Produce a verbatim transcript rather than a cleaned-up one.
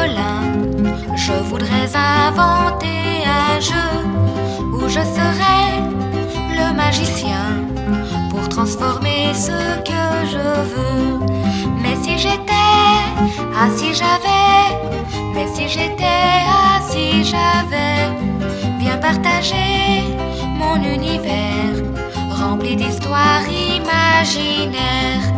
pangolin. Je voudrais inventer un jeu où je serais le magicien pour transformer ce que je veux. Mais si j'étais, ah si j'avais, mais si j'étais, ah si j'avais bien partagé mon univers rempli d'histoires imaginaires.